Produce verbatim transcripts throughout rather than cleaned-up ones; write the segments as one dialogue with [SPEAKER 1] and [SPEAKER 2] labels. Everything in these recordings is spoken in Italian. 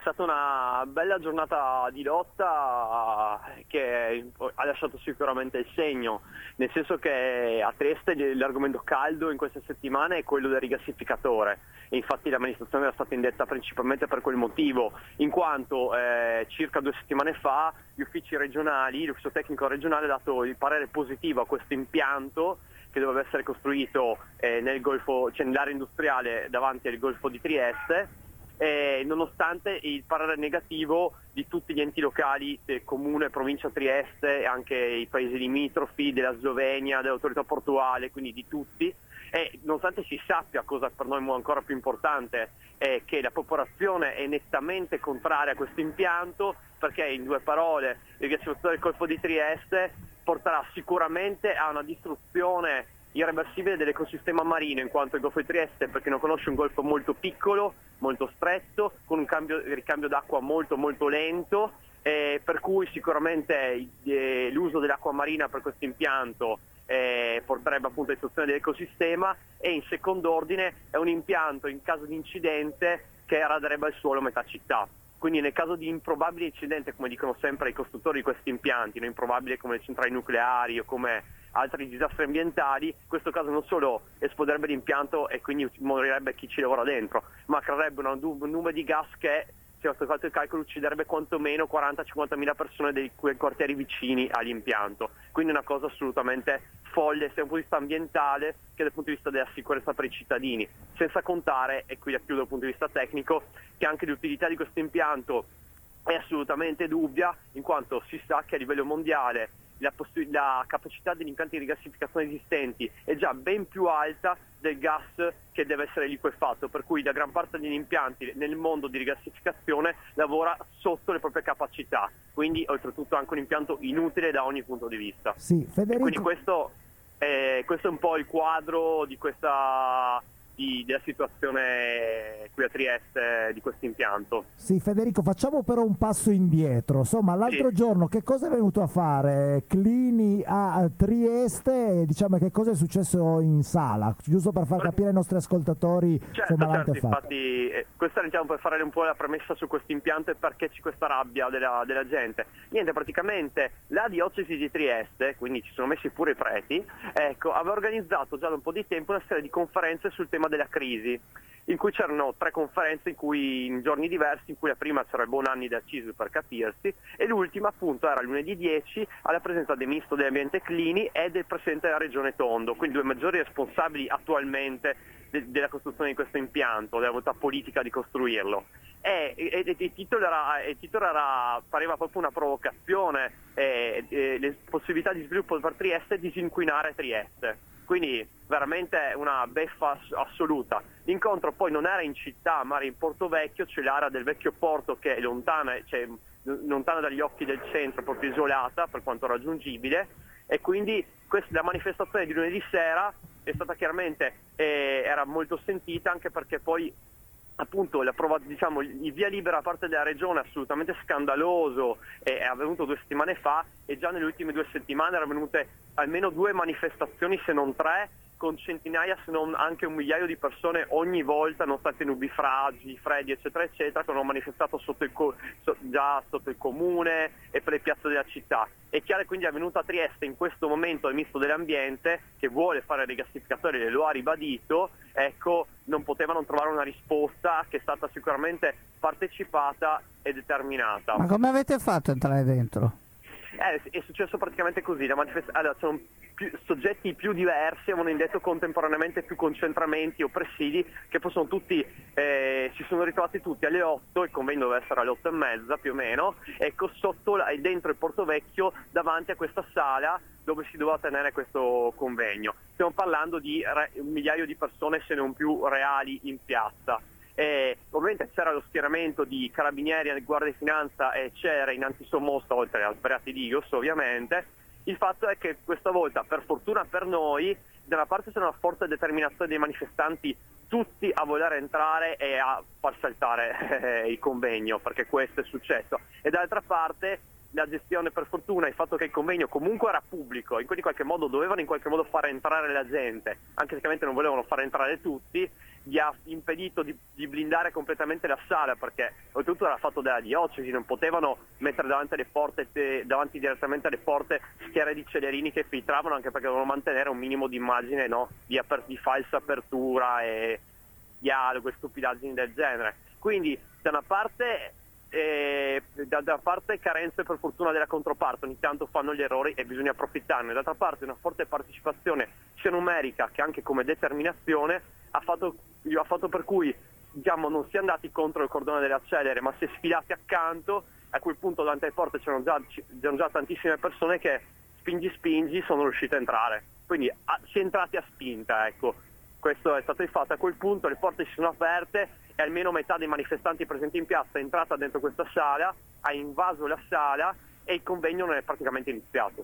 [SPEAKER 1] È stata una bella giornata di lotta che ha lasciato sicuramente il segno, nel senso che a Trieste l'argomento caldo in queste settimane è quello del rigassificatore, e infatti la manifestazione era stata indetta principalmente per quel motivo, in quanto eh, circa due settimane fa gli uffici regionali, l'ufficio tecnico regionale ha dato il parere positivo a questo impianto che doveva essere costruito eh, nel golfo, cioè nell'area industriale davanti al golfo di Trieste. Eh, nonostante il parere negativo di tutti gli enti locali, del comune, provincia Trieste, anche i paesi limitrofi, della Slovenia, dell'autorità portuale, quindi di tutti, e nonostante si sappia, cosa per noi ancora più importante, è che la popolazione è nettamente contraria a questo impianto, perché in due parole il rigassificatore del Golfo di Trieste porterà sicuramente a una distruzione irreversibile dell'ecosistema marino, in quanto il Golfo di Trieste, per chi non conosce, è un golfo molto piccolo, molto stretto, con un cambio, ricambio d'acqua molto molto lento, eh, per cui sicuramente eh, l'uso dell'acqua marina per questo impianto eh, porterebbe appunto a distruzione dell'ecosistema, e in secondo ordine è un impianto in caso di incidente che raderebbe al suolo metà città. Quindi nel caso di improbabile incidente, come dicono sempre i costruttori di questi impianti, no? Improbabile come le centrali nucleari o come altri disastri ambientali, in questo caso non solo esploderebbe l'impianto e quindi morirebbe chi ci lavora dentro, ma creerebbe una, un numero di gas che, se ho fatto il calcolo, ucciderebbe quantomeno quaranta cinquanta mila persone dei quartieri vicini all'impianto. Quindi una cosa assolutamente folle sia dal punto di vista ambientale che dal punto di vista della sicurezza per i cittadini, senza contare, e qui la chiudo dal punto di vista tecnico, che anche l'utilità di questo impianto è assolutamente dubbia, in quanto si sa che a livello mondiale la, poss- la capacità degli impianti di rigassificazione esistenti è già ben più alta del gas che deve essere liquefatto, per cui la gran parte degli impianti nel mondo di rigassificazione lavora sotto le proprie capacità, quindi oltretutto anche un impianto inutile da ogni punto di vista.
[SPEAKER 2] Sì, Federico.
[SPEAKER 1] Quindi questo è, questo è un po' il quadro di questa Di, della situazione qui a Trieste di questo impianto.
[SPEAKER 2] Sì, Federico, facciamo però un passo indietro. Insomma, l'altro
[SPEAKER 1] sì.
[SPEAKER 2] giorno che cosa è venuto a fare Clini a Trieste? Diciamo, che cosa è successo in sala, giusto per far capire ai nostri ascoltatori.
[SPEAKER 1] Certo,
[SPEAKER 2] insomma,
[SPEAKER 1] certo,
[SPEAKER 2] l'antefatto.
[SPEAKER 1] infatti eh, questa diciamo per fare un po' la premessa su questo impianto e perché c'è questa rabbia della, della gente. Niente, praticamente la diocesi di Trieste, quindi ci sono messi pure i preti, ecco, aveva organizzato già da un po' di tempo una serie di conferenze sul tema della crisi, in cui c'erano tre conferenze in cui in giorni diversi, in cui la prima c'era il Bonanni da Cisu, per capirsi, e l'ultima appunto era lunedì dieci alla presenza del ministro dell'ambiente Clini e del presidente della regione Tondo, quindi due maggiori responsabili attualmente de- della costruzione di questo impianto, della volontà politica di costruirlo. E, e, e il titolo era, il titolo era pareva proprio una provocazione, eh, eh, le possibilità di sviluppo per Trieste e disinquinare Trieste. Quindi veramente una beffa assoluta. L'incontro poi non era in città, ma era in Porto Vecchio, c'è l'area del vecchio porto che è lontana, cioè, lontana dagli occhi del centro, proprio isolata per quanto raggiungibile, e quindi questa, la manifestazione di lunedì sera è stata chiaramente, eh, era molto sentita, anche perché poi appunto la prova, diciamo, il via libera da parte della regione assolutamente scandaloso, è, è avvenuto due settimane fa, e già nelle ultime due settimane erano venute almeno due manifestazioni, se non tre, con centinaia se non anche un migliaio di persone ogni volta, nonostante nubifragi, freddi eccetera eccetera, che hanno manifestato sotto il co- so, già sotto il comune e per le piazze della città. È chiaro che quindi è venuto a Trieste in questo momento il ministro dell'ambiente, che vuole fare il rigassificatore e lo ha ribadito, ecco, non potevano trovare una risposta che è stata sicuramente partecipata e determinata.
[SPEAKER 3] Ma come avete fatto a entrare dentro?
[SPEAKER 1] Eh, è successo praticamente così, la manifest- allora, sono più, soggetti più diversi, avevano indetto contemporaneamente più concentramenti o presidi, che poi sono tutti, eh, si sono ritrovati tutti alle otto, il convegno doveva essere alle otto e mezza più o meno, ecco, sotto la, dentro il Porto Vecchio, davanti a questa sala dove si doveva tenere questo convegno. Stiamo parlando di re, un migliaio di persone, se non più, reali in piazza. E ovviamente c'era lo schieramento di carabinieri, guardia di finanza e c'era in antisommossa, oltre a svariati Dios ovviamente. Il fatto è che questa volta, per fortuna per noi, da una parte c'era una forte determinazione dei manifestanti tutti a voler entrare e a far saltare eh, il convegno, perché questo è successo, e dall'altra parte la gestione, per fortuna, il fatto che il convegno comunque era pubblico, in cui in qualche modo dovevano in qualche modo fare entrare la gente, anche se chiaramente non volevano far entrare tutti, gli ha impedito di, di blindare completamente la sala, perché oltretutto era fatto dalla diocesi, non potevano mettere davanti alle porte, te, davanti direttamente alle porte schiere di celerini che filtravano, anche perché dovevano mantenere un minimo di immagine, no? di, aper, di falsa apertura e dialogo e stupidaggini del genere. Quindi da una parte E da, da parte carenze per fortuna della controparte, ogni tanto fanno gli errori e bisogna approfittarne, d'altra parte una forte partecipazione sia numerica che anche come determinazione ha fatto, ha fatto per cui, diciamo, non si è andati contro il cordone delle accelere, ma si è sfilati accanto. A quel punto davanti alle porte c'erano già, c'erano già tantissime persone che spingi spingi sono riuscite a entrare, quindi a, si è entrati a spinta, ecco. Questo è stato il fatto. A quel punto le porte si sono aperte e almeno metà dei manifestanti presenti in piazza è entrata dentro questa sala, ha invaso la sala e il convegno non è praticamente iniziato.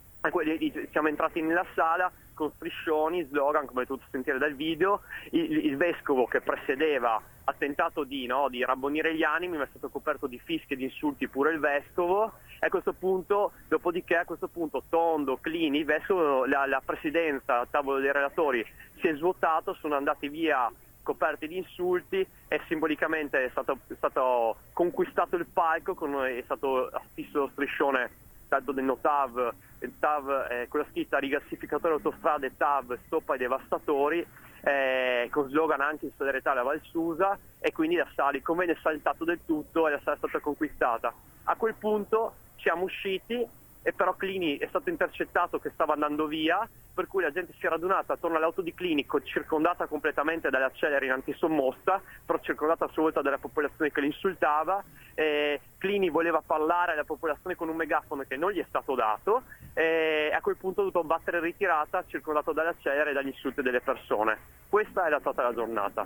[SPEAKER 1] Siamo entrati nella sala con striscioni, slogan, come potete sentire dal video. Il, il vescovo che presiedeva ha tentato di, no, di rabbonire gli animi, ma è stato coperto di fischi e di insulti pure il vescovo. E a questo punto, dopodiché, a questo punto Tondo, Clini, il vescovo, la, la presidenza, il tavolo dei relatori si è svuotato, sono andati via coperti di insulti e simbolicamente è stato, è stato conquistato il palco, con, è stato affisso lo striscione tanto del Notav, il T A V, eh, con la scritta rigassificatore autostrade T A V stop ai devastatori, eh, con slogan anche in solidarietà alla Val Susa, e quindi la sala, il convegno è saltato del tutto e la sala è stata conquistata. A quel punto siamo usciti e però Clini è stato intercettato che stava andando via, per cui la gente si è radunata attorno all'auto di Clini, circondata completamente dalle acceleri in antisommossa, però circondata a sua volta dalla popolazione che l'insultava. Eh, Clini voleva parlare alla popolazione con un megafono che non gli è stato dato, e a quel punto ha dovuto battere in ritirata, circondato dalle acceleri e dagli insulti delle persone. Questa è stata la giornata.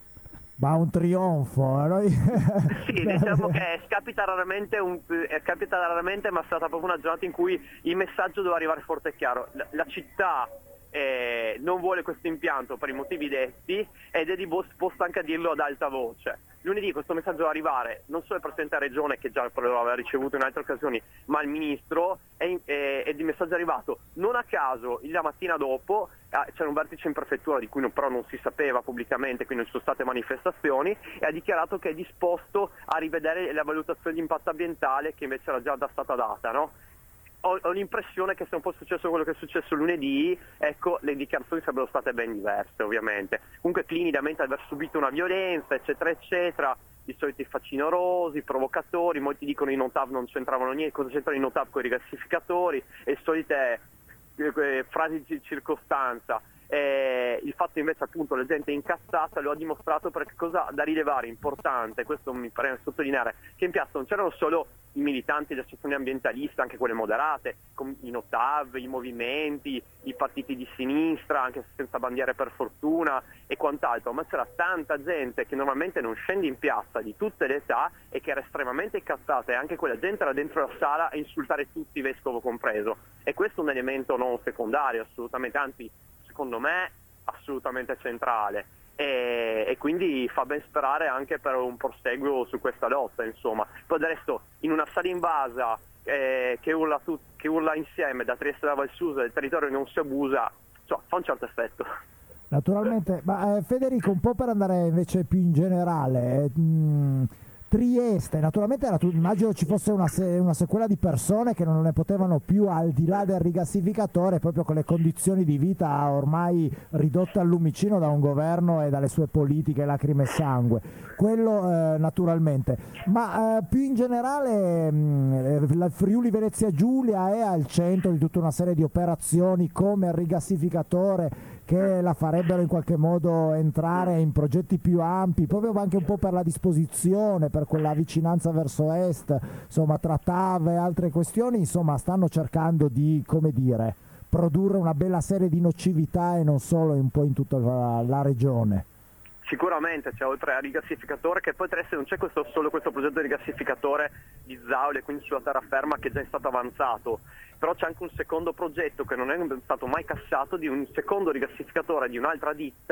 [SPEAKER 2] Ma un trionfo, noi...
[SPEAKER 1] Sì, diciamo che capita raramente, un, eh, capita raramente, ma è stata proprio una giornata in cui il messaggio doveva arrivare forte e chiaro. La, la città eh, non vuole questo impianto per i motivi detti ed è disposta anche a dirlo ad alta voce. Lunedì questo messaggio deve arrivare non solo al Presidente della Regione, che già lo aveva ricevuto in altre occasioni, ma al Ministro, e, e, ed il messaggio è arrivato. Non a caso, la mattina dopo, eh, c'era un vertice in prefettura di cui non, però non si sapeva pubblicamente, quindi non ci sono state manifestazioni, e ha dichiarato che è disposto a rivedere la valutazione di impatto ambientale che invece era già stata data, no? Ho, ho l'impressione che se un po' successo quello che è successo lunedì, ecco, le dichiarazioni sarebbero state ben diverse, ovviamente. Comunque Clini lamenta di aver subito una violenza, eccetera, eccetera, i soliti facinorosi, provocatori, molti dicono i Notav non c'entravano niente, cosa c'entrano i Notav con i rigassificatori, e solite eh, frasi di circostanza. Eh, il fatto invece appunto la gente incazzata lo ha dimostrato, perché cosa da rilevare importante, questo mi pare sottolineare, che in piazza non c'erano solo i militanti delle associazioni ambientaliste, anche quelle moderate, come i Notav, i movimenti, i partiti di sinistra, anche senza bandiere per fortuna e quant'altro, ma c'era tanta gente che normalmente non scende in piazza, di tutte le età, e che era estremamente incazzata, e anche quella gente era dentro la sala a insultare tutti, vescovo compreso, e questo è un elemento non secondario assolutamente, anzi secondo me assolutamente centrale, e, e quindi fa ben sperare anche per un proseguo su questa lotta, insomma. Poi del resto in una sala invasa eh, che, urla tut- che urla insieme da Trieste alla Val Susa, del territorio non si abusa, cioè, fa un certo effetto.
[SPEAKER 2] Naturalmente, ma eh, Federico, un po' per andare invece più in generale, eh, mh, Trieste, naturalmente era, immagino ci fosse una, se, una sequela di persone che non ne potevano più al di là del rigassificatore, proprio con le condizioni di vita ormai ridotte al lumicino da un governo e dalle sue politiche lacrime e sangue, quello eh, naturalmente, ma eh, più in generale mh, la Friuli Venezia Giulia è al centro di tutta una serie di operazioni come il rigassificatore, che la farebbero in qualche modo entrare in progetti più ampi, proprio anche un po' per la disposizione, per quella vicinanza verso est, insomma, tra T A V e altre questioni, insomma, stanno cercando di, come dire, produrre una bella serie di nocività, e non solo un po' in tutta la, la regione.
[SPEAKER 1] Sicuramente c'è, oltre al rigassificatore, che poi Trieste non c'è questo, solo questo progetto di rigassificatore di Zaule, quindi sulla terraferma, che già è stato avanzato, però c'è anche un secondo progetto che non è stato mai cassato, di un secondo rigassificatore di un'altra ditta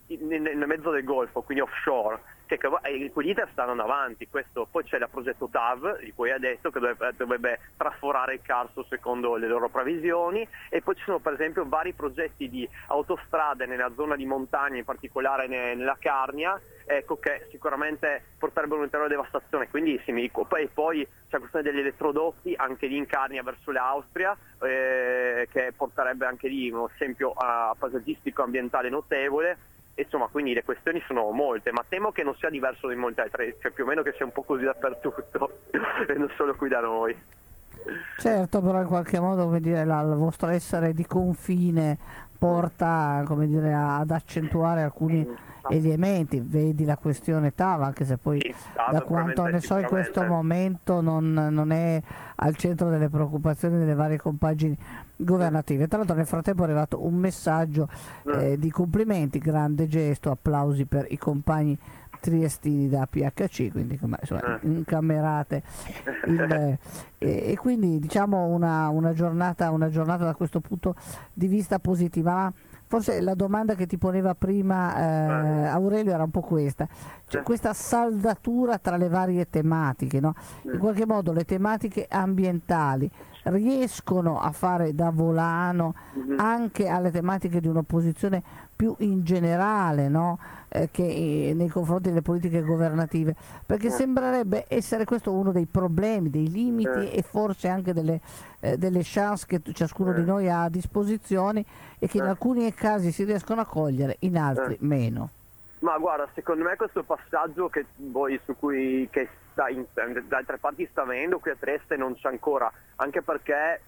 [SPEAKER 1] nel, nel mezzo del Golfo, quindi offshore, che, che quegli iter stanno avanti. Questo, poi c'è il progetto T A V, di cui ha detto che dovrebbe, dovrebbe traforare il Carso secondo le loro previsioni, e poi ci sono per esempio vari progetti di autostrade nella zona di montagna, in particolare ne, nella Carnia, ecco, che sicuramente porterebbero un'ulteriore devastazione. Quindi sì, mi dico, poi, poi c'è la questione degli elettrodotti anche lì in Carnia verso l'Austria, eh, che porterebbe anche lì un esempio uh, paesaggistico ambientale notevole. Insomma, quindi le questioni sono molte, ma temo che non sia diverso di molte altre, cioè più o meno che sia un po' così dappertutto e non solo qui da noi.
[SPEAKER 3] Certo, però in qualche modo, come dire, la, il vostro essere di confine porta, come dire, ad accentuare alcuni elementi. Vedi la questione T A V, anche se poi
[SPEAKER 1] Sì, ah,
[SPEAKER 3] da quanto ne so in questo momento non, non è al centro delle preoccupazioni delle varie compagini governative. Tra l'altro nel frattempo è arrivato un messaggio eh, di complimenti, grande gesto, applausi per i compagni triestini da P H C, quindi insomma, incamerate il, eh, e, e quindi diciamo una, una, giornata, una giornata da questo punto di vista positiva. Forse la domanda che ti poneva prima eh, Aurelio era un po' questa, cioè questa saldatura tra le varie tematiche, no? In qualche modo le tematiche ambientali riescono a fare da volano anche alle tematiche di un'opposizione più in generale, no? eh, che eh, nei confronti delle politiche governative, perché sembrerebbe essere questo uno dei problemi, dei limiti e forse anche delle, eh, delle chance che ciascuno di noi ha a disposizione e che in alcuni casi si riescono a cogliere, in altri meno.
[SPEAKER 1] Ma guarda, secondo me questo passaggio che voi su cui che sta in, da altre parti sta avvenendo qui a Trieste non c'è ancora, anche perché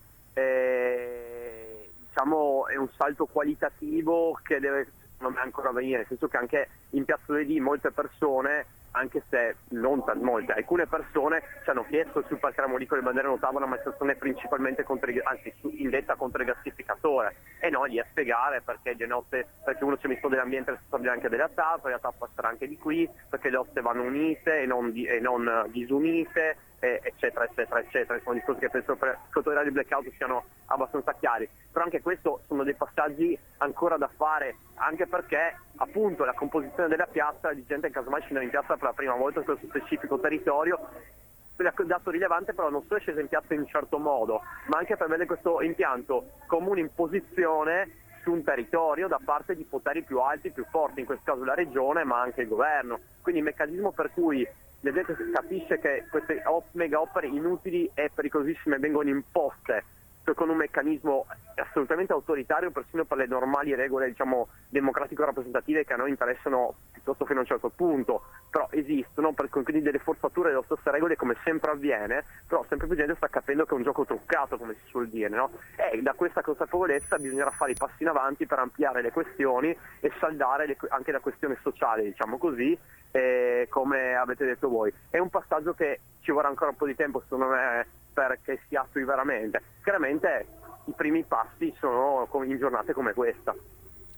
[SPEAKER 1] eh, diciamo è un salto qualitativo che deve secondo me ancora avvenire, nel senso che anche in Piazza Ledi molte persone, anche se non t- molte, alcune persone ci hanno chiesto sul Parco Ramolico le bandere notavano una manifestazione principalmente contro il, anzi indetta contro il gassificatore, e no, lì a spiegare perché le notte, perché uno c'è il Ministro dell'Ambiente e il responsabile anche della T A P, la T A P sarà anche di qui, perché le oste vanno unite e non, di, e non disunite, eh, eccetera eccetera eccetera. Sono discorsi che penso per sottolinea di blackout siano abbastanza chiari, però anche questo sono dei passaggi ancora da fare, anche perché appunto la composizione della piazza, di gente che casomai scende in piazza per la prima volta in questo specifico territorio, il dato rilevante però non solo è sceso in piazza in un certo modo, ma anche per vedere questo impianto come un'imposizione su un territorio da parte di poteri più alti, più forti, in questo caso la regione ma anche il governo. Quindi il meccanismo per cui la gente capisce che queste mega opere inutili e pericolosissime vengono imposte con un meccanismo assolutamente autoritario, persino per le normali regole, diciamo, democratico-rappresentative che a noi interessano piuttosto fino a un certo punto, però esistono, per quindi delle forzature delle stesse regole come sempre avviene, però sempre più gente sta capendo che è un gioco truccato, come si suol dire, no? E da questa consapevolezza bisognerà fare i passi in avanti per ampliare le questioni e saldare le, anche la questione sociale, diciamo così, eh, come avete detto voi. È un passaggio che ci vorrà ancora un po' di tempo, secondo me, perché si attui veramente. Chiaramente i primi passi sono in giornate come questa.